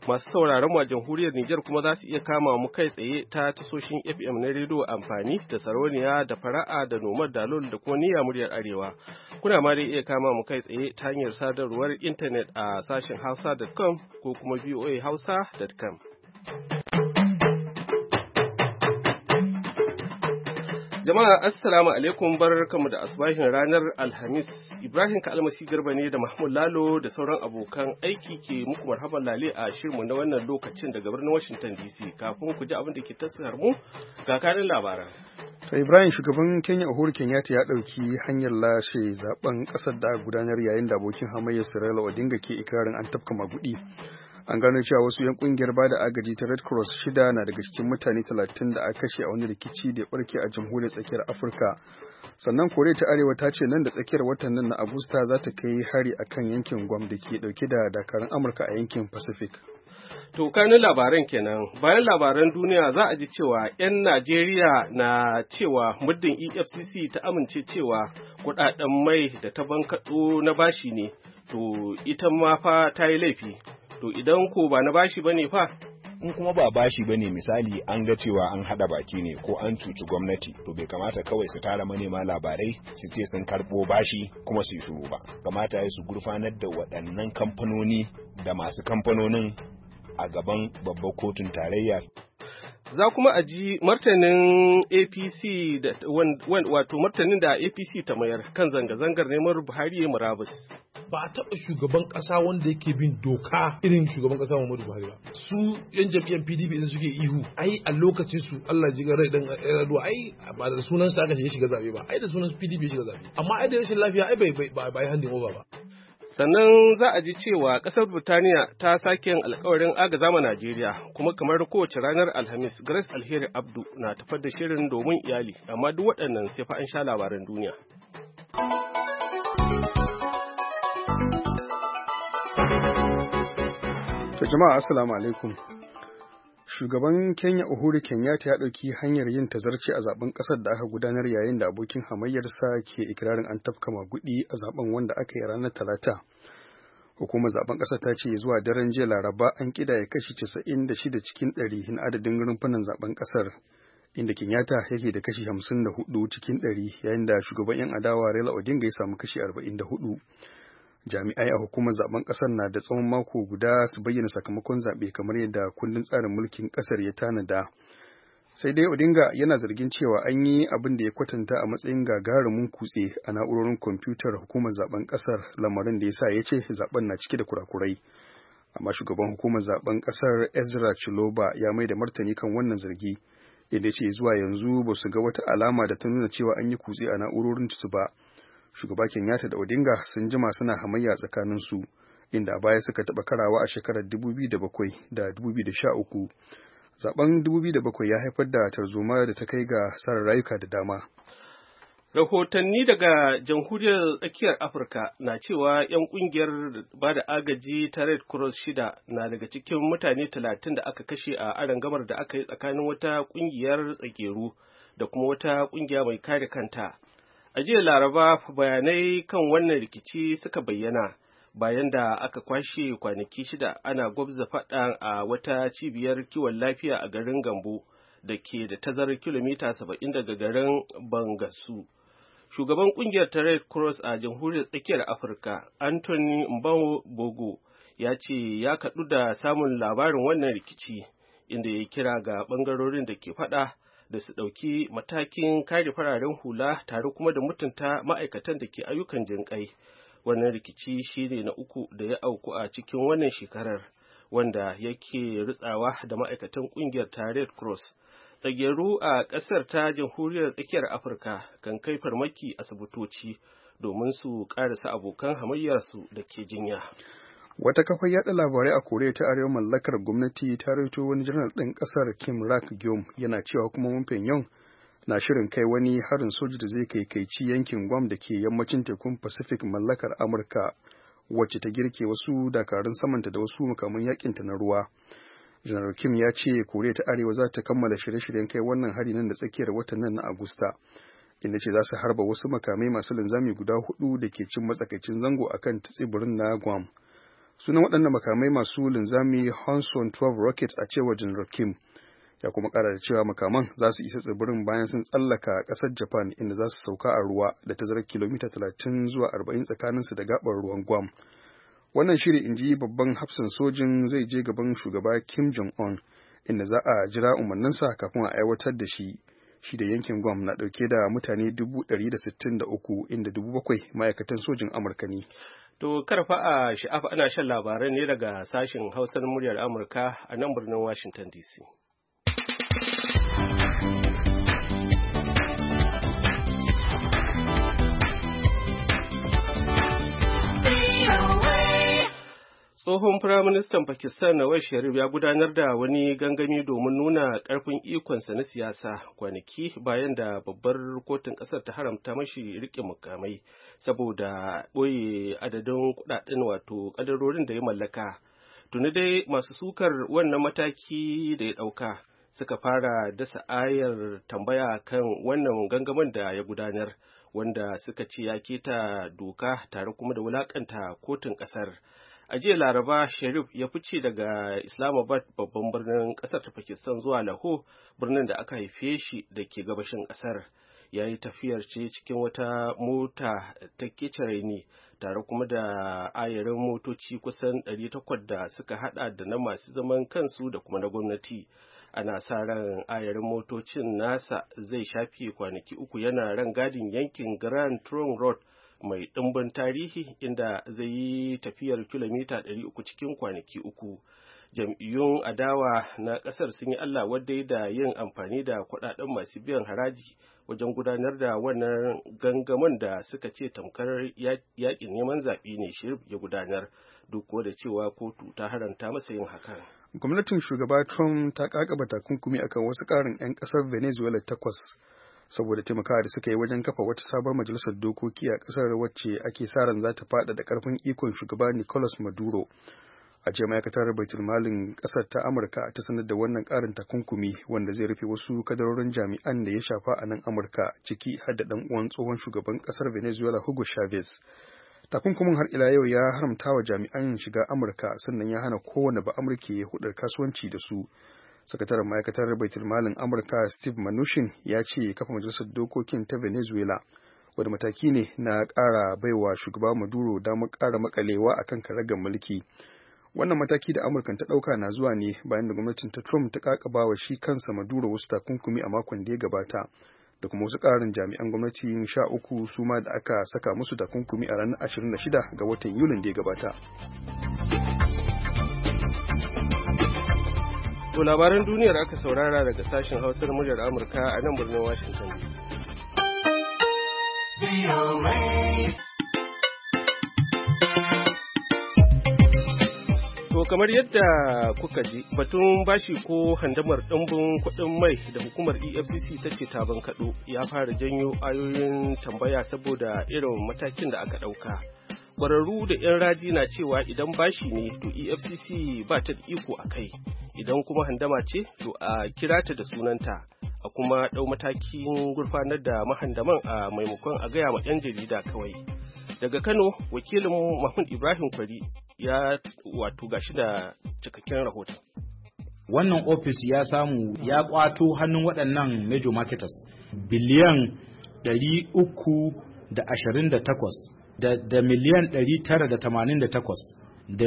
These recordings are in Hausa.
Masu sauraron mu a jamhuriyar Nijar kuma za su iya kama mu kai tsaye ta tasoshin FM na rediyo amfani da Sarauniya da Fara'a da Nomad Dalol da kuma Niyya Muryar Arewa. Kuna ma dai iya kama mu kai tsaye ta hanyar sadarwar intanet a sashen hausa.com ko kuma voahausa.com. Jama'a assalamu alaikum barkanmu da asbahin ranar Alhamis. Ibrahim Kalmasi Garba ne da Mahmud Lalo da sauran abokan aiki ke muku marhaban lale a shirinmu na wannan lokacin daga birnin Washington DC. Kafin ku ji abin da ke tasiri mu ga kanin labaran. To Ibrahim, shugaban Kenya Uhuru Kenyatta ya ɗauki hanyar lashe zaben ƙasar da gudanar yayin da abokin hamayyar Raila Odinga ke ikirarin an tafka magudi. An gano cewa wasu 'yan kungiyar bada agaji ta Red Cross 6 na daga cikin mutane 30 da aka kashe a wani rikici da ya barke a jamhuriyar tsakiyar Afirka. Sannan Koriya ta Arewa ta ce nan da tsakiyar watan nan na Agusta za ta kai hari akan yankin Guam da ke dauke da dakarun Amurka a yankin Pacific. To kanin labaran kenan. Bayan labaran duniya za a ji cewa 'yan Najeriya na cewa muddin EFCC ta amince cewa kudaden mai da ta bankaɗo na bashi ne, to ita ma fa ta yi laifi. To idan ko ba na bashi bane fa? In kuma ba bashi bane, misali an ga cewa an hada baki ne ko an cuci gwamnati, to bai kamata kawai su tara manema labarai su ce sun karbo bashi kuma su yi shiru ba. Kamata ya su gurfanar da waɗannan kamfanoni da masu kamfanonin a gaban babbar kotun tarayya. Za kuma a ji martanin APC da wato martanin da APC ta mayar kan zanga-zangar neman Buhari ya murabus. Ba a taɓa shugaban ƙasa wanda yake bin doka irin shugaban ƙasa Muhammadu Buhari ba. Su yan jam'iyyar PDP idan suke ihu, ai a lokacin su Allah ji rai dan Yar'adua, ai ba da sunan sa aka shiga zabe ba, ai da sunan PDP ya shiga zabe. Amma ai da rashin lafiya ai bai handin over ba. Sannan za a ji cewa ƙasar Burtaniya ta sake yin alkawarin agaza ma Najeriya, kuma kamar kowace ranar Alhamis, Grace Alheri Abdu na tafar da shirin domin iyali, amma duk waɗannan sai fa an sha labaran duniya. To jama'a assalamu alaikum. Shugaban Kenya Uhuru Kenyatta ya ɗauki hanyar yin tazarci a zaben ƙasar da aka gudanar yayin da abokin hamayyarsa ke ikirarin an tafka magudi a zaben wanda aka yi ranar Talata. Hukumar zaben ƙasar ta ce zuwa daren jiya Laraba an kidaya kashi 96 cikin 100 na adadin rumfunan zaben ƙasar, inda Kenyatta yake da kashi 54 cikin 100 yayin da shugaban 'yan adawa Raila Odinga ya samu kashi 44. Jami'ai a hukumar zaben kasar na da tsawon mako guda su bayyana sakamakon zaɓe kamar yadda kundin tsarin mulkin kasar ya tanada. Sai dai Odinga yana zargin cewa an yi abin da ya kwatanta a matsayin gagarumin kutse a na'urorin kwamfutar hukumar zaben kasar, lamarin da ya sa ya ce zaben na cike da kurakurai. Amma shugaban hukumar zaben kasar Ezra Chiloba ya mai da martani kan wannan zargi, inda ya ce zuwa yanzu ba su ga wata alama da ta nuna cewa an yi kutse a na'urorin su ba. Shugaba Kenyatta da Odinga sun jima suna hamayya tsakanin su, inda a baya suka taɓa karawa a shekarar 2007 da 2013. Zaben 2007 ya haifar da tarzoma da ta kai ga asarar rayuka da dama. Rahotanni daga jamhuriyar tsakiyar Afirka na cewa 'yan kungiyar ba da agaji ta Red Cross 6 na daga cikin mutane 30 da aka kashe a arangamar da aka yi tsakanin wata kungiyar tsageru da kuma wata kungiya mai kare kanta. A jiya Laraba bayanai kan wannan rikici suka bayyana bayan da aka kwashe kwanaki 6 ana gwabza faɗa a wata cibiyar kiwon lafiya a garin Gambo da ke da tazarar kilomita 70 daga garin Bangasu. Shugaban kungiyar ta Red Cross a jamhuriyar tsakiyar Afirka, Anthony Mbogo, ya ce ya kaɗu da samun labarin wannan rikici, inda ya kira ga ɓangarorin da ke faɗa da su ɗauki matakin kare fararen hula tare kuma da mutunta ma'aikatan da ke ayyukan jinƙai. Wannan rikici shi ne na uku da ya auku a cikin wannan shekarar, wanda yake ritsawa da ma'aikatan ƙungiyar ta Red Cross. Tsageru a ƙasar ta jamhuriyar tsakiyar Afirka kan kai farmaki asibitoci domin su ƙarasa abokan hamayyarsu da ke jinya. Wata kafar yaɗa labarai a Koriya ta Arewa mallakar gwamnati ta rawaito wani janar ɗin ƙasar Kim Rak-gyom yana cewa kuma Pyongyang na shirin kai wani harin soji da zai kaikaici yankin Guam da ke yammacin tekun Pacific mallakar Amurka, wacce ta girke wasu dakarun samanta da wasu makaman yakinta na ruwa. Janar Kim ya ce Koriya ta Arewa za ta kammala shirye-shiryen kai wannan hari nan da tsakiyar watan nan na Agusta, inda ce za su harba wasu makamai masu linzami guda 4 da ke cin matsakaicin zango akan tsibirin na Guam. Sunan waɗannan makamai masu linzami Hanson 12 rockets a cewar General Kim. Ya kuma ƙara da cewa makaman za su isa tsibirin bayan sun tsallaka ƙasar Japan, inda za su sauka a ruwa da tazarar kilomita 30 zuwa 40 tsakaninsu da gaɓar ruwan Guam. Wannan shiri, inji babban hafsan sojin, zai je gaban shugaba Kim Jong-un, inda za a jira umarninsa kafin a aiwatar da shi. Shi da yankin Guam na ɗauke da mutane 163, inda 7,000 ma'aikatan sojin Amurka ne. To karfa a sha'afa, ana shan labarai ne daga sashen Hausar muryar Amurka a nan birnin Washington DC. Tsohon Firaministan Pakistan Nawaz Sharif ya gudanar da wani gangami domin nuna ƙarfin ikonsa na siyasa kwanaki bayan da babbar kotun ƙasar ta haramta mashi riƙe mukamai saboda ɓoye adadin kuɗaɗen wato ƙadarorin da ya mallaka. Tuni dai masu sukar wannan mataki da ya ɗauka suka fara dasa ayar tambaya kan wannan gangamin da ya gudanar, wanda suka ce ya keta doka tare kuma da wulaƙanta kotun ƙasar. A jiya Laraba, Sharif ya fice daga Islamabad, babban birnin ƙasar ta Pakistan, zuwa Lahore, birnin da aka haife shi da ke gabashin ƙasar. Ya yi tafiyar ce cikin wata mota ta kecere ne, tare kuma da ayarin motoci kusan 800 da suka hada da na masu zaman kansu da kuma na gwamnati. Ana sa ran ayarin motocin nasa zai shafe kwanaki 3 yana ran gadin yankin Grand Trunk Road mai ɗimbin tarihi, inda zai yi tafiyar kilomita 300 cikin kwanaki 3. Jam'iyyun adawa na ƙasar sun yi Allah wadai da yin amfani da kuɗaɗen masu biyan haraji wajen gudanar da wannan gangamin da suka ce tamkar yaƙin neman zaɓe ne Sharif ya gudanar, duk da cewa kotu ta haramta masa yin hakan. Gwamnatin shugaba Trump ta kakaba takunkumi akan wasu ƙarin 'yan ƙasar Venezuela 8 saboda taimakawa da suka yi wajen kafa wata sabuwar majalisar dokoki a ƙasar wacce ake sa ran za ta faɗa da ƙarfin ikon shugaba Nicolas Maduro. A ce ma'aikatar baitul malin ƙasar ta Amurka ta sanar da wannan ƙarin takunkumi wanda zai rufe wasu kadarorin jami'an da ya shafa a nan Amurka, ciki har da ɗan uwan tsohon shugaban ƙasar Venezuela Hugo Chavez. Takunkumin har ila yau ya haramta wa jami'an shiga Amurka, sannan ya hana kowane ba Amurka ya hudar kasuwanci da su. Sakataren ma'aikatar baitul malin Amurka Steve Mnuchin ya ce kafa majalisar dokokin ta Venezuela wanda mataki ne na ƙara baiwa shugaba Maduro damar ƙara makalewa akan karagar mulki. Wannan mataki da Amurka ta ɗauka na zuwa ne bayan da gwamnatin ta Trump ta kakaba wa shi kansa Maduro wasu takunkumi a makon da ya gabata, da kuma wasu ƙarin jami'an gwamnati 13 su ma da aka saka musu takunkumi a ranar 26 ga watan Yulin da ya gabata. To labaran duniyar aka saurara daga sashen Hausar muryar Amurka a nan birnin Washington DC. To kamar yadda kuka ji, batun bashi ko handamar ɗumbin kuɗin mai da hukumar EFCC ta ce ta bankaɗo ya fara janyo ayoyin tambaya saboda irin matakin da aka ɗauka. Ƙwararru da 'yan raji na cewa idan bashi ne to EFCC ba ta da iko a kai, idan kuma handama ce to a kira ta da sunanta, a kuma ɗau matakin gurfanar da mahandaman a maimakon a gaya ma 'yan jarida kawai. Daga Kano, wakilin Mahmud Ibrahim Kwari ya gashi da cikakken rahoton. Wannan ofis ya samu ya kwato hannun waɗannan major marketers biliyan 328 da miliyan 988 da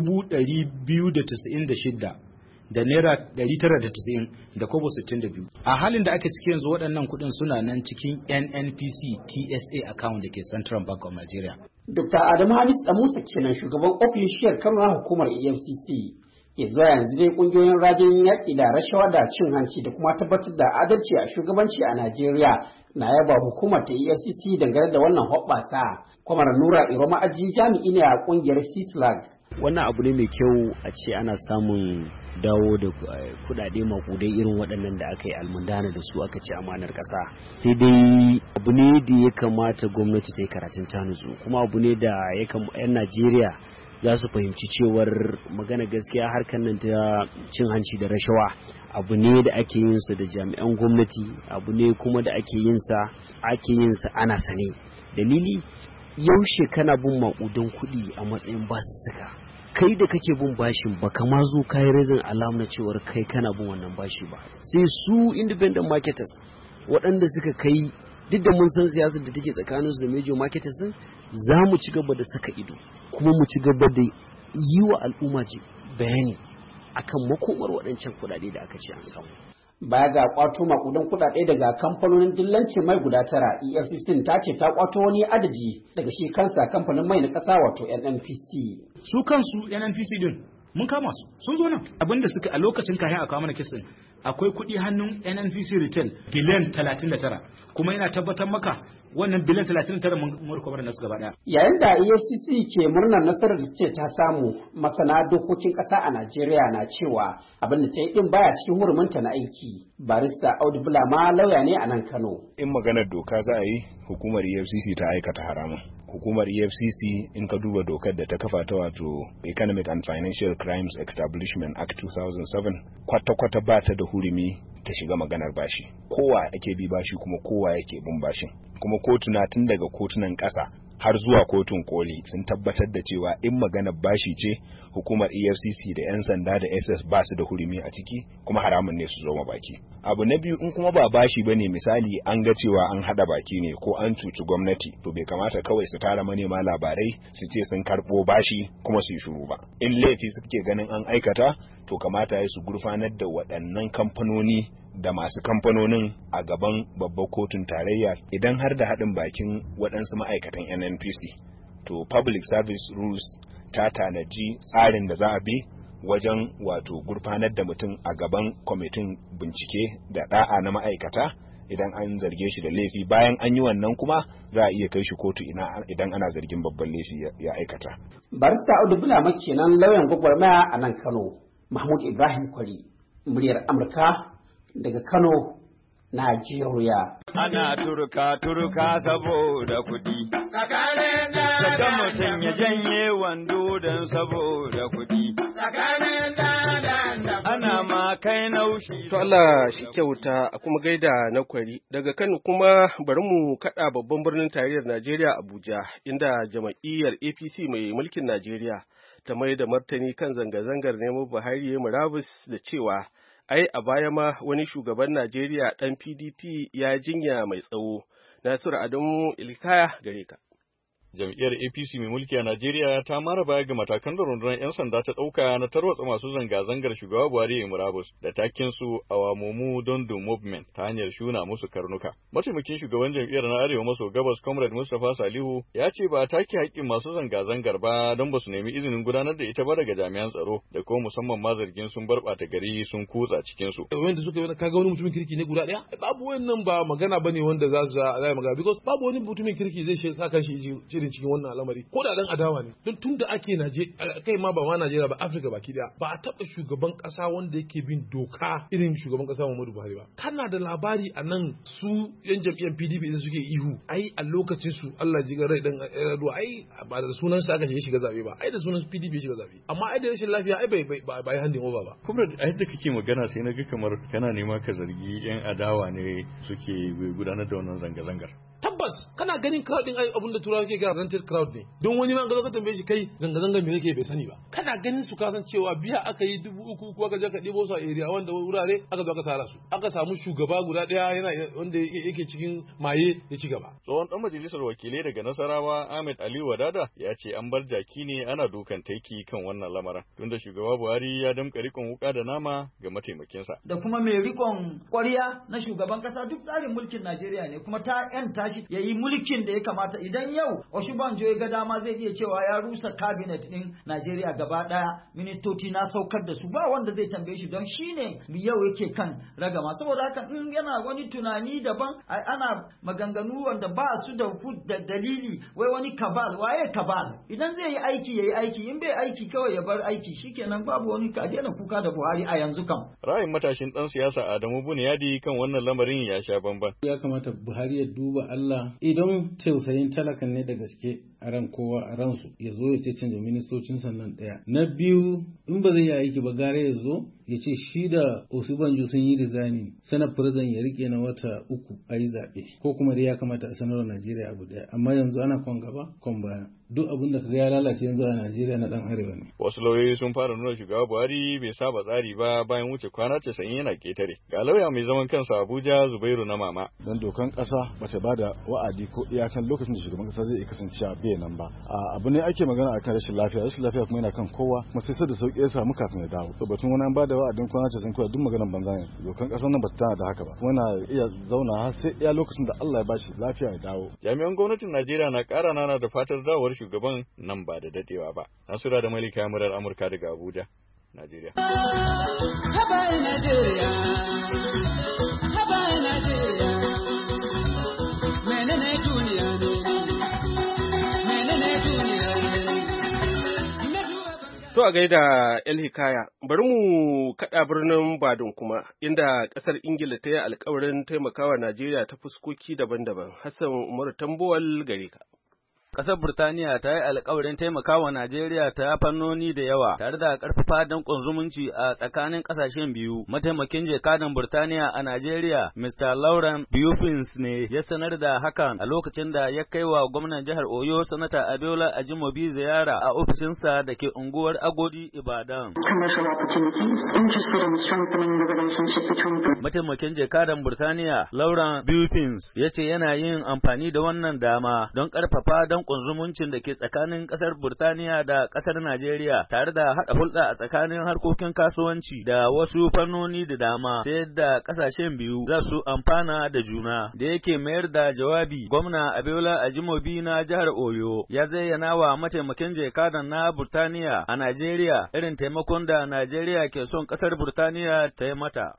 296 da naira 990 da kobo 62. A halin da ake ciki yanzu waɗannan kuɗin suna nan cikin NNPC TSA account da ke Central Bank of Nigeria. Dr. Adamu Hamis Damusa kenan shugaban ofishiyar Kano hukumar EFCC. Ya zuwa yanzu dai kungiyoyin rajin yaƙi da rashawa da cin hanci da kuma tabbatar da adalci a shugabanci a Najeriya na yaba hukumar ta EFCC dangane da wannan hoɓɓasa. Kwamar Nura Iroma Aji jami'i ne a kungiyar CISLAG. Wannan abu ne mai kyau a ce ana samun dawo da kudade makudai irin waɗannan da aka yi almundana da su aka ce amanar ƙasa. Sai dai abu ne da ya kamata gwamnati ta yi karatun ta nutsu, kuma abu ne da 'yan Najeriya za su fahimci cewar magana gaskiya harkar nan ta cin hanci da rashawa abu ne da ake yin sa da jami'an gwamnati, abu ne kuma da ake yin sa ana sane. Dalili yaushe kana bin maƙudan kuɗi a matsayin basussuka kai da kake bin bashin ba kama zo kai raising alarm na cewar kai kana bin wannan bashi ba, sai su independent marketers waɗanda suka kai, duk da mun san siyasar da take tsakaninsu da major marketers din, za mu ci gaba da saka ido kuma mu ci gaba da yi wa al'umma bayani akan makomar waɗancan kuɗaɗe da aka ce an samu. Baya ga kwato makudan kuɗaɗe daga kamfanonin dillanci mai guda 9, EFCC ta ce ta kwato wani adadi daga shi kansa kamfanin mai na ƙasa wato NNPC. Su kansu NNPC din mun kama su, sun zo nan abinda suka a lokacin kayan a kawo mana kes din akwai kuɗi hannun NNPC retail biliyan 39, kuma yana tabbatar maka wannan biliyan 39 mun rikobar nasu gaba daya. Yayin da EFCC ke murnar nasarar da ce ta samu, masana dokokin ƙasa a Najeriya na cewa abin da ta yi din baya cikin hurumunta na aiki. Barista Audu Bulama lauya ne a nan Kano. In maganar doka za a yi, hukumar EFCC ta aikata haramun. Hukumar EFCC in ka duba dokar da ta kafa ta wato Economic and Financial Crimes Establishment Act 2007 kwata-kwata ba ta da hurumi ta shiga maganar bashi. Kowa ake bi bashi kuma kowa yake bin bashin. Kuma kotuna tun daga kotunan ƙasa har zuwa kotun koli sun tabbatar da cewa in maganar bashi ce, hukumar EFCC da 'yan sanda da SS ba su da hurumi a ciki, kuma haramun ne su zo baki. Abu na biyu, in kuma ba bashi bane, misali an ga cewa an hada baki ne ko an cuci gwamnati, to bai kamata kawai su tara manema labarai su ce sun karbo bashi kuma su yi shiru ba. In laifi suke ganin an aikata, to kamata ya su gurfanar da waɗannan kamfanoni da masu kamfanonin a gaban babbar kotun tarayya idan har da haɗin bakin waɗansu ma'aikatan NNPC. To Public Service Rules ta tanaji tsarin da za a bi wajen wato gurfanar da mutum a gaban kwamitin bincike da ɗa'a na ma'aikata idan an zarge shi da laifi. Bayan an yi wannan kuma za a iya kai shi kotu idan ana zargin babban laifi ya aikata. Barista Audu Bulama kenan lauyan gwagwarmaya a nan Kano. Mahmud Ibrahim Kwari, muryar Amurka daga Kano, Najeriya. Ana turka saboda kuɗi. Daga mutum ya janye wando don saboda kuɗi. Ana ma kai naushi. To Allah shi kyauta a kuma gaida na Kwari. Daga Kano kuma bari mu kaɗa babban birnin tarayyar Najeriya Abuja, inda jama'iyyar APC mai mulkin Najeriya ta mai da martani kan zanga-zangar neman Buhari ya murabus da cewa ai a baya ma wani shugaban Najeriya ɗan PDP ya jinya mai tsawo. Nasiru Adamu Ilkaya gare ka. Jam'iyyar APC mai mulki a Najeriya ta mara baya ga matakan da rundunar 'yan sanda ta ɗauka na tarwatsa masu zanga-zangar shugaba Buhari ya murabus da takin su Awamomu Don't Do Movement ta hanyar shuna musu karnuka. Mataimakin shugaban jam'iyyar na Arewa maso gabas Comrade Mustapha Salihu ya ce ba a take haƙƙin masu zanga-zangar ba don ba su nemi izinin gudanar da ita ba daga jami'an tsaro da kuma musamman ma zargin sun barbata gari sun kutsa cikin su. Wanda suka yi kaga wani mutumin kirki ne guda ɗaya? Babu wannan ba magana bane wanda za su yi magana because babu wani mutumin kirki zai sa kan shi cikin wannan al'amari ko da dan adawa ne don tun da ake kai ma ba ma Najeriya ba Afirka baki daya ba a taba shugaban kasa wanda yake bin doka irin shugaban kasa Muhammadu Buhari ba. Kana da labari a nan su yan jam'iyyar PDP da suke ihu ai a lokacin su Allah ji rai dan Yar'adua ai ba da sunan sa aka shiga zabe ba ai da sunan PDP shiga zabe amma ai da rashin lafiya ai bai handing over ba. Kuma a yadda kake magana sai na ga kamar kana nema ka zargi yan adawa ne suke gudanar da wannan zanga-zangar. Tabbas kana ganin crowd din abinda turawa ke kira rented crowd ne don wani ma ga ka tambaye shi kai zanga-zanga me yake bai sani ba kana ganin su kasan cewa biya aka yi 3,000 ko aka je ka ɗebo su a area wanda wurare aka zo aka tara su aka samu shugaba guda ɗaya yana wanda yake cikin maye ya ci gaba. Tsohon dan majalisar wakilai daga Nasarawa Ahmed Ali Wadada ya ce an bar jaki ne ana dukan taiki kan wannan lamarin tunda shugaba Buhari ya damƙa rikon wuka da nama ga mataimakinsa da kuma mai rikon ƙwarya na shugaban kasa duk tsarin mulkin Najeriya ne kuma ta tashi ya yi mulkin da ya kamata idan yau Oshibanjo ya ga dama zai iya cewa ya rusa cabinet din Najeriya gaba daya ministoci na saukar da su ba wanda zai tambaye shi don shine yau yake kan ragama saboda haka in yana wani tunani daban ana maganganu wanda ba su da dalili wai wani kabal waye kabal idan zai yi aiki yayi aiki in bai aiki kawai ya bar aiki shikenan babu wani kaje na kuka da Buhari a yanzu kam. Ra'ayin matashin dan siyasa Adamu Buniyadi kan wannan lamarin ya sha bamban. Ya kamata Buhari ya duba Allah idan tausayin talakan ne da gaske a ran kowa a ransu ya zo ya ce canja ministocin sannan ɗaya. Na biyu in ba zai yi aiki ba gare ya zo ya ce shi da Osibanjo sun yi resigning Senate President ya rike na wata 3 a yi zaɓe, ko kuma dai ya kamata a sanar da Najeriya abu daya, amma yanzu ana kwan gaba kwan baya. Duk abin da kaga ya lalace yanzu a Najeriya na dan arewa ne. Wasu lauyoyi sun fara nuna shugaba Buhari bai saba tsari ba bayan wuce kwana 90 yana ketare. Ga lauya mai zaman kansa Abuja Zubairu na Mama. Dan dokan kasa bata bada wa'adi ko iyakan lokacin da shugaban kasa zai iya kasancewa bai nan ba. Abu ne ake magana akan rashin lafiya kuma yana kan kowa, kuma sai da sauki ya samu kafin ya dawo. To batun wani an bada wa'adin kwana 90 kawai duk maganar banza ne. Dokan kasa nan bata tana da haka ba. Kuma na iya zauna har sai iya lokacin da Allah ya bashi lafiya ya dawo. Jami'an gwamnatin Najeriya na ƙara nana da fatar dawowar shugaban nan ba da dadewa ba. Nasura da Malika murar Amurka daga Abuja, Najeriya. To a gaida El Hikaya, bari mu kaɗa birnin Badun kuma, inda ƙasar Ingila ta yi alkawarin taimakawa Najeriya ta fuskoki daban-daban. Hassan Umar Tambuwal gare ka. Ƙasar Burtaniya ta yi alƙawarin taimakawa Najeriya ta fannoni da yawa tare da ƙarfafa danƙon zumunci a tsakanin ƙasashen biyu. Mataimakin jakadan Burtaniya a Najeriya, Mr. Lauren Bufins ne ya sanar da hakan a lokacin da ya kai wa gwamnan jihar Oyo, Sanata Abiola Ajimobi ziyara a ofishinsa da ke unguwar Agodi, Ibadan. Mataimakin jakadan Burtaniya, Lauren Bufins, ya ce yana yin amfani da wannan dama don ƙarfafa danƙon zumuncin da ke tsakanin ƙasar Burtaniya da ƙasar Najeriya tare da haɗa hulɗa a tsakanin harkokin kasuwanci da wasu fannoni da dama ta yadda ƙasashen biyu za su amfana da juna. Da yake mayar da jawabi, gwamna Abiola Ajimobi na jihar Oyo ya zayyana wa mataimakin jakadan na Burtaniya a Najeriya irin taimakon da Najeriya ke son ƙasar Burtaniya ta yi mata.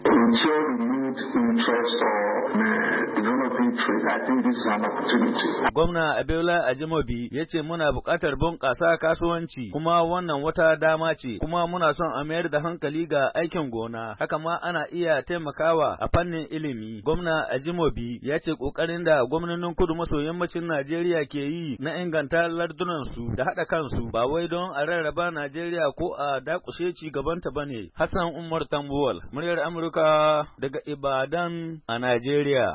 Gwamna Abiola Ajimobi ya ce muna buƙatar bunƙasa kasuwanci kuma wannan wata dama ce, kuma muna son a mayar da hankali ga aikin gona, haka ma ana iya taimakawa a fannin ilimi. Gwamna Ajimobi ya ce ƙoƙarin da gwamnonin kudu maso yammacin Najeriya ke yi na inganta lardunansu da haɗa kansu ba wai don a rarraba Najeriya ko a dakushe ci gabanta ba ne. Hassan Umar Tambuwal, muryar Amurka daga Ibadan a Najeriya.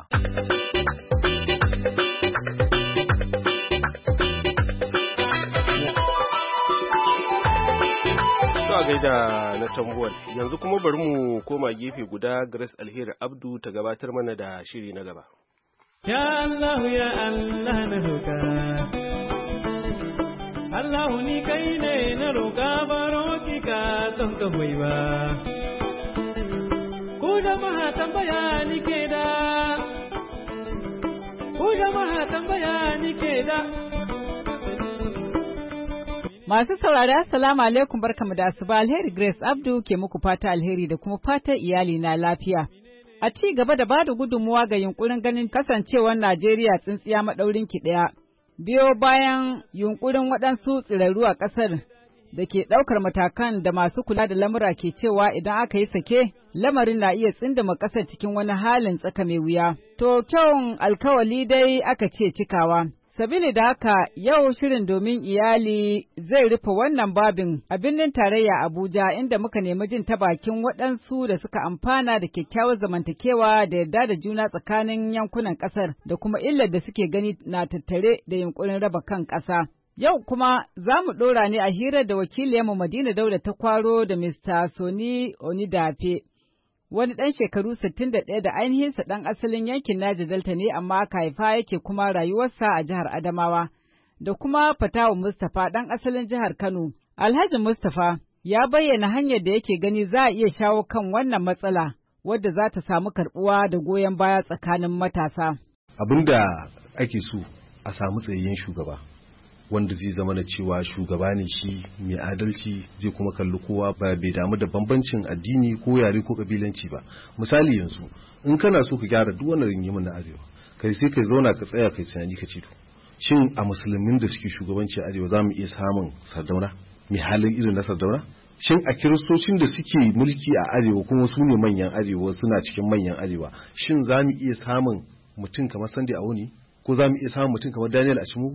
a gaida na Tambuwal, yanzu kuma bari mu koma gefe guda. Grace Alheri Abdu ta gabatar mana da shiri na gaba. Ya Allah ya Allah na roƙa, Allah ni kai ne na roƙa, baro ki ka don ka hoyi ba. Ku jama'a tambaya ni ke da, ku jama'a tambaya ni ke da. Masu saurari assalamu alaikum, barkamu da asuba. Alheri Grace Abdu ke muku fata alheri da kuma fata iyali na lafiya. A ci gaba da bada gudunmuwa ga yunkurin ganin kasancewar Najeriya tsintsiya maɗaurin ki ɗaya. Biyo bayan yunkurin waɗansu tsirarru a ƙasar da ke ɗaukar matakan da masu kula da lamura ke cewa idan aka yi sake, lamarin na iya tsindama ƙasar cikin wani halin tsaka mai wuya. To kyawun alkawali dai aka ce cikawa. Sabili da haka yau shirin domin iyali zai rufe wannan babin a birnin tarayya Abuja, inda muka nemi jin ta bakin waɗansu da suka amfana da kyakkyawar zamantakewa da yarda da juna tsakanin yankunan ƙasar da kuma illar da suke gani na tattare da yunkurin raba kan ƙasa. Yau kuma za mu ɗora ne a hirar da wakiliyarmu Madina Dauda ta kwaro da Mr. Soni Onidafe. Wani ɗan shekaru 61 da ainihinsa ɗan asalin yankin Niger Delta ne, amma aka haifa yake kuma rayuwarsa a jihar Adamawa, da kuma Fatawu Mustapha ɗan asalin jihar Kano. Alhaji Mustapha ya bayyana hanyar da yake gani za a iya shawo kan wannan matsala, wadda za ta samu karɓuwa da goyon baya tsakanin matasa. Abin da ake so a samu tsayayyen shugaba, wanda zai zama na cewa shugaba ne shi mai adalci, zai kuma kalli kowa ba bai damu da bambancin addini ko yare ko kabilanci ba. Misali yanzu in kana so ka gyara duk wannan rigimin na arewa, kai sai kai zauna ka tsaya kai tunani ka ce to shin a musulmin da suke shugabanci a arewa za mu iya samun Sardauna mai halin irin na Sardauna? Shin a kiristocin da suke mulki a arewa kuma su ne manyan arewa, suna cikin manyan arewa, shin za mu iya samun mutum kamar Sunday Awoni, ko za mu iya samun mutum kamar Daniel Achimugu?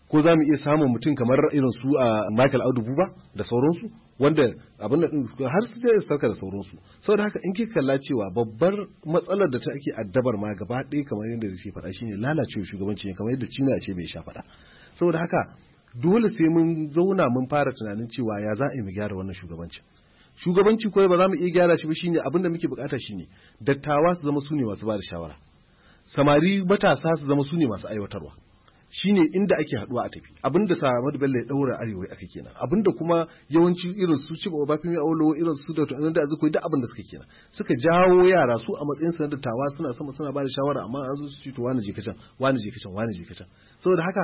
ko za mu iya samun mutum kamar irin su a Michael Audu Buba da sauransu wanda abin da har su zai sauka da sauransu. Saboda haka in kika kalla cewa babbar matsalar da ta ake addabar ma gaba ɗaya kamar yadda zai faɗa shine lalacewa shugabanci ne, kamar yadda Cina ce bai sha faɗa. Saboda haka dole sai mun zauna mun fara tunanin cewa ya za a yi mu gyara wannan shugabanci kawai ba za mu iya gyara shi ba. Shine abin da muke bukata shine dattawa su zama su ne masu ba da shawara, samari matasa su zama su ne masu aiwatarwa. Shine inda ake haduwa a tafi. Abinda Ahmadu Bello ya daura arewa aka kenan, abinda kuma yawanci irin su Chiba Obafemi Awolowo, irin su da Nnamdi Azikiwe, duk abinda suka kenan, suka jawo yara su a matsayin su na dattawa suna sama suna ba da shawara, amma an zo su ce to wani je kacan wani je kacan wani je kacan. Saboda haka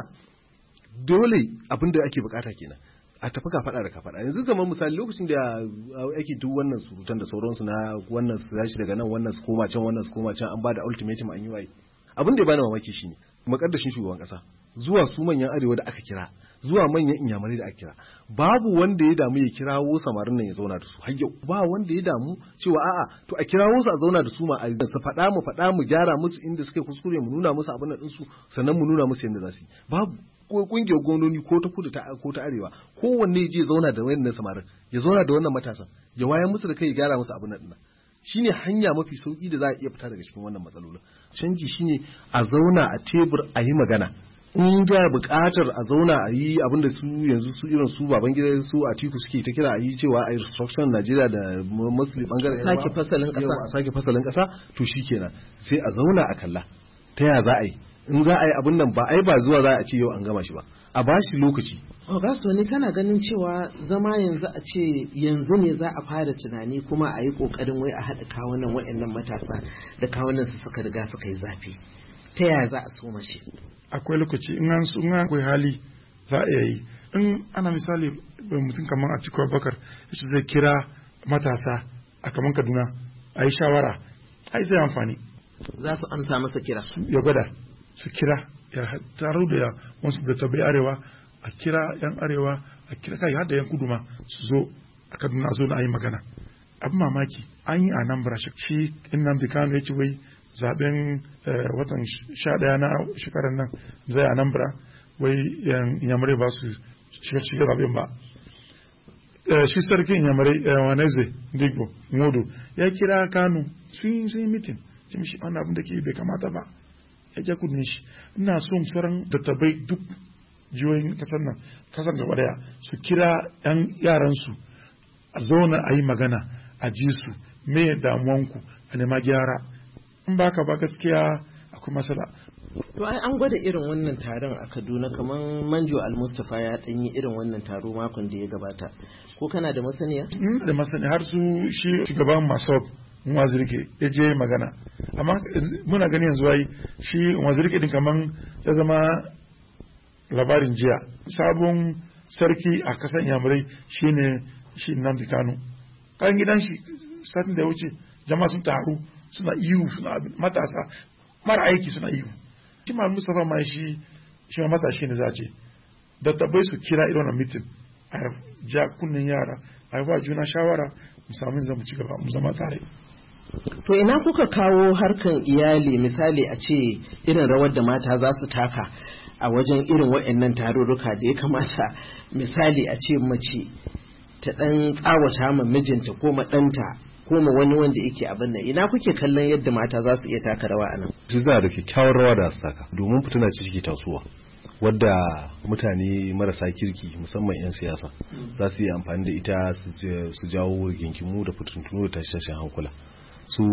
dole abinda ake bukata kenan a tafi ka faɗa da ka faɗa. Yanzu kamar misali lokacin da ake duk wannan surutan da sauransu na wannan su tashi daga nan, wannan su koma can, wannan su koma can, an ba da ultimatum an yi waye. Abin da ya bani mamaki shine makaddashin shugaban kasa zuwa su manyan arewa da aka kira, zuwa manyan inyamurai da aka kira, babu wanda ya damu ya kirawo samarin nan ya zauna da su har yau. Ba wanda ya damu cewa a'a to a kirawo su a zauna da su ma a su faɗa mu gyara musu inda suka kuskure, mu nuna musu abin nan su, sannan mu nuna musu yadda za su yi. Babu kungiyar gwamnoni ko ta kudu ko ta arewa, kowanne ya je zauna da wayannan samarin, ya zauna da wannan matasan, ya wayar musu da kai, ya gyara musu abin nan. Shine hanya mafi sauki da za a iya fita daga cikin wannan matsalolin. Canji shine a zauna a tebur a yi magana. In da buƙatar a zauna a yi abin da su yanzu su irin su Babangida su Atiku suke ta kira a yi cewa a yi restructuring Najeriya da Muslim bangaren sake fasalin ƙasa, a sake fasalin ƙasa, to shikenan sai a zauna a kalla ta ya za a yi. In za a yi abin nan ba ai ba zuwa za a ce yau an gama shi ba, a bashi lokaci. Ogasoni, kana ganin cewa zama yanzu a ce yanzu ne za a fara tunani kuma a yi kokarin wai a haɗa kawunan wa'annan matasa da kawunan su suka riga suka yi zafi, ta yaya za a soma shi? Akwai lokaci in akwai hali za a yi. In ana misali mutum kamar Atiku Abubakar yace zai kira matasa a kamar Kaduna a yi shawara, ai zai amfani. Za su amsa masa kira, ya gwada su kira, ya taro da wasu da tabi arewa, a kira yan arewa, a kira kai har da yan kudu ma su zo a Kaduna a zo na yi magana. Abin mamaki an yi Anambra, shi Nnamdi Kanu ya ce wai zaben watan 11 na shekarar nan zai Anambra, wai Inyamurai ba su shiga zaben ba. Shi sarkin Inyamurai Waneze Ndigbo Nwodo ya kira Kanu sun yi mitin, ce mishi wani abin da ke bai kamata ba, ya ja kudin shi. Ina son sauran dattabai duk jihohin kasan gaba daya su kira yan yaransu a zauna a yi magana, a ji su me damuwanku, a nema gyara. In baka ba gaskiya akwai matsala. To ai an gwada irin wannan taron a Kaduna, kamar Manjo Al-Mustapha ya danyi irin wannan taro makon da ya gabata, ko kana da masaniya? Da masaniya, har su shi shugaban Masob Nwazirike ya je magana, amma muna gani yanzu ai shi Nwazirike din kaman ya zama labarin jiya. Sabon sarki a kasan Yamurai shine shi Nnamdi Kanu. Kan gidan shi satin da ya wuce jama'a sun taru suna ihu, suna matasa mara aiki suna ihu. Shi ma Mustapha ma shi ma matashi ne za a ce. Da tabbai su kira irin wannan mitin, a ja kunnen yara, a yi ba juna shawara, mu samu zama ci gaba, mu zama tare. To ina kuka kawo harkan iyali, misali a ce irin rawar da mata za su taka a wajen irin waɗannan tarurruka da ya kamata misali a ce mace ta ɗan tsawata ma mijinta ko ma ɗanta ko ma wani wanda yake abin nan, ina kuke kallon yadda mata za su iya taka rawa a nan? Su za da kyakkyawar rawa da su taka, domin fitina ce take tasowa wadda mutane marasa kirki musamman 'yan siyasa za su yi amfani da ita su jawo rigingimu da fitintunu da tashin hankula. Su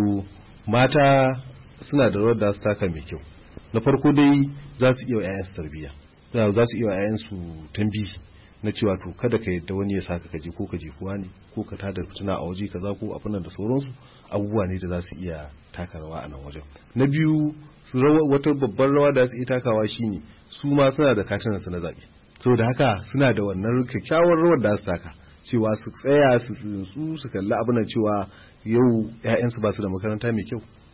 mata suna da rawar da su taka mai kyau. Na farko dai za su iya wa 'ya'yansu tarbiyya, za su iya wa 'ya'yansu tambihi na cewa to kada ka yadda wani ya saka kaje ko kaje kuwa ne ko ka tada fitina a waje kaza ko abin da sauransu, abubuwa ne da za su iya taka rawa a nan wajen. Na biyu, wata babbar rawa da su iya takawa shine su ma suna da katinan su na zaɓe, saboda haka suna da wannan kyakkyawar rawar da su taka, cewa su tsaya su kalli abin da cewa yau 'ya'yansu ba su da makaranta mai kyau,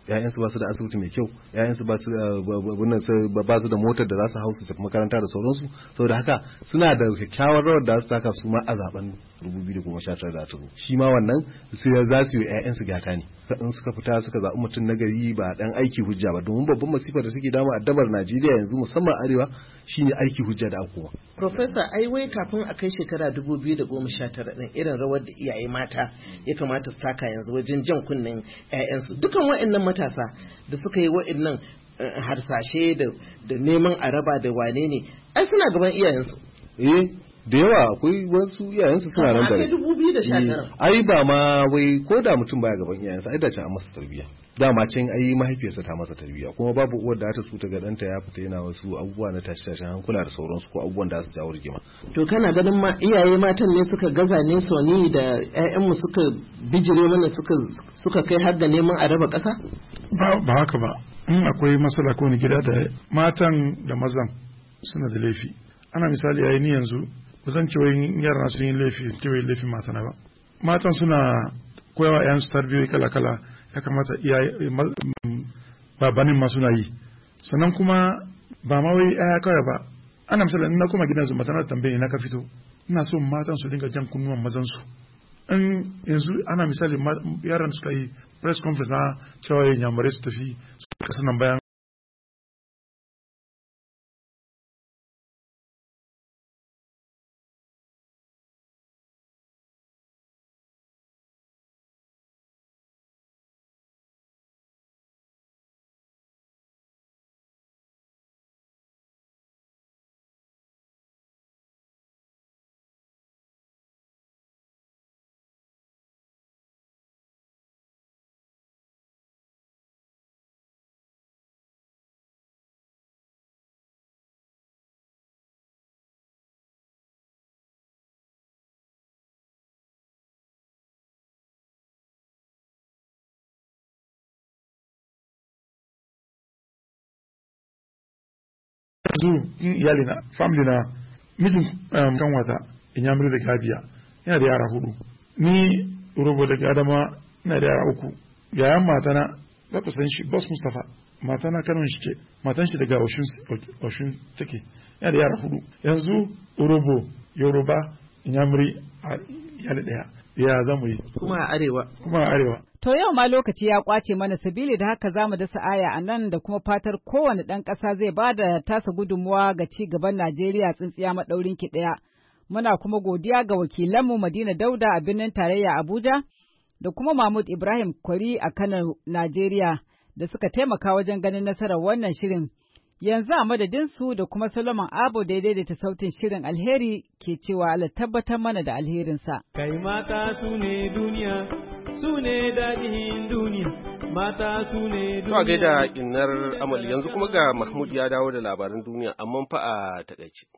ƴaƴansu ba su da asibiti mai kyau, ƴaƴansu ba su da motar da za su hau su tafi makaranta da sauransu. Saboda haka suna da kyakkyawar rawar da su taka su ma a zaben 2019 da ta zo. Shi ma wannan sai za su yi ƴaƴansu gata ne. In suka fita suka zaɓi mutum na gari ba dan aiki hujja ba, domin babban masifar da suke damu a dabar Najeriya yanzu musamman arewa shine aiki hujja da akuma. Professor, ai wai kafin a kai shekara 2019 din irin rawar da iyaye mata ya kamata su taka yanzu wajen jan kunnen ƴaƴansu. Dukan waɗannan matasa da suka yi waɗannan harsashe da neman araba da wane ne, ai suna gaban iyayensu. Da yawa akwai wasu iyayensu suna nan da rai. Ai ba ma wai ko da mutum baya gaban iyayensa ai da can an masa tarbiyya. Dama can ai mahaifiyarsa ta masa tarbiyya, kuma babu uwar da ta so ta ga ɗanta ya fita yana wasu abubuwa na tashin hankula da sauransu ko abubuwan da su jawo rigima. To kana ganin ma iyaye matan ne suka gaza ne soni da ƴaƴanmu suka bijire mana suka kai har da neman a raba ƙasa? Ba haka ba. In akwai matsala ko ni gida da matan da mazan suna da laifi. Ana misali yayi ni yanzu ba zan ce wai yara su yin laifi ce wai laifin matana ba. Matan suna koyawa ƴan su tarbiyoyi kala-kala, ya kamata iyaye babanin ma suna yi. Sannan kuma ba ma wai ƴaƴa kawai ba. Ana misali in na koma gidan su matana tambaye na ka fito. Ina so matan su dinga jan kunnuwan mazan su. In yanzu ana misali yaran suka yi press conference na cewa yamurai su tafi su kasa nan bayan iyali na family na mijin kanwata inyamuri da gabiya yana da yara 4, ni robo da gadama ina da yara 3. yayan matana za ku san shi boss Mustapha, matana kanon shi ce, matan shi daga Oshun take, yana da yara 4. yanzu robo yoruba inyamuri a iyali daya, ya zamu yi kuma a arewa. To yau ma lokaci ya kwace mana, sabili da haka za mu dasa aya a nan da kuma fatar kowane ɗan ƙasa zai ba da tasa gudunmuwa ga ci gaban Najeriya tsintsiya maɗaurin ki ɗaya. Muna kuma godiya ga wakilanmu Madina Dauda a birnin tarayya Abuja da kuma Mahmud Ibrahim Kwari a Kano, Najeriya da suka taimaka wajen ganin nasarar wannan shirin. Yanzu a madadin su da kuma Solomon Abo da ya daidaita sautin shirin, Alheri ke cewa Allah tabbatar mana da alherinsa. Kai mata su ne duniya, su ne daɗin duniya, mata su ne duniya. To a gaida innar Amal, yanzu kuma ga Mahmud ya dawo da labaran duniya, amma fa a takaice.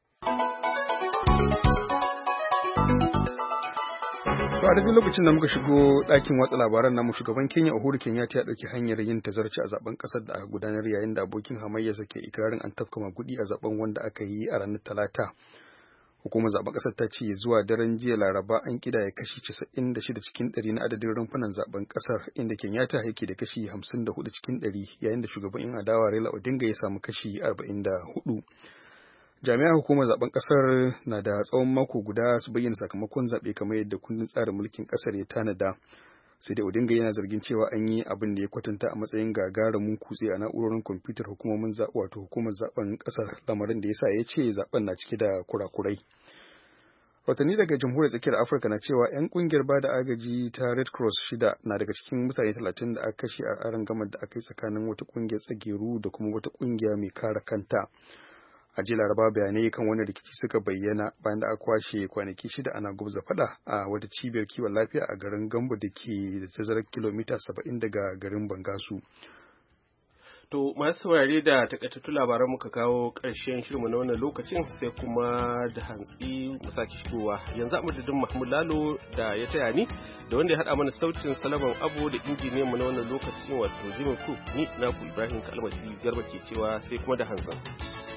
To a daidai lokacin da muka shigo ɗakin watsa labaran namu, shugaban Kenya Uhuru Kenyatta ya ɗauki hanyar yin tazarci a zaben ƙasar da aka gudanar, yayin da abokin hamayyarsa ke ikirarin an tafka magudi a zaben wanda aka yi a ranar Talata. Hukumar zaben ƙasar ta ce zuwa daren jiya Laraba an kidaya kashi 96 cikin 100 na adadin rumfunan zaben ƙasar, inda Kenyatta yake da kashi 54 cikin 100, yayin da shugaban 'yan adawa Raila Odinga ya samu kashi 44. Jami'an hukumar zaben kasar na da tsawon mako guda su bayyana sakamakon zaɓe kamar yadda kundin tsarin mulkin kasar ya tanada. Sai da Odinga yana zargin cewa an yi abin da ya kwatanta a matsayin gagarumin kutse a na'urorin kwamfutar hukumomin wato hukumar zaben kasar, lamarin da yasa ya ce zaben na cike da kurakurai. Watanni daga jamhuriyar tsakiyar Afirka na cewa 'yan kungiyar bada agaji ta Red Cross 6 na daga cikin mutane 30 da aka kashe a arangamar da aka yi tsakanin wata kungiyar tsageru da kuma wata kungiya mai kare kanta. A jiya Laraba bayanai kan wani rikici suka bayyana bayan da aka kwashe kwanaki 6 ana gubza fada a wata cibiyar kiwon lafiya a garin Gambo da ke da tazarar kilomita 70 daga garin Bangasu. To masu saurare da takaitattun labaran muka kawo ƙarshen shirinmu na wannan lokacin, sai kuma da hantsi mu sake shigowa. Yanzu a madadin Mahmud Lalo da ya taya ni da wanda ya haɗa mana sautin Salaman Abu da injiniyanmu na wannan lokacin wato Jimmy Cook, ni naku Ibrahim Kalmasi Garba ke cewa sai kuma da hantsi.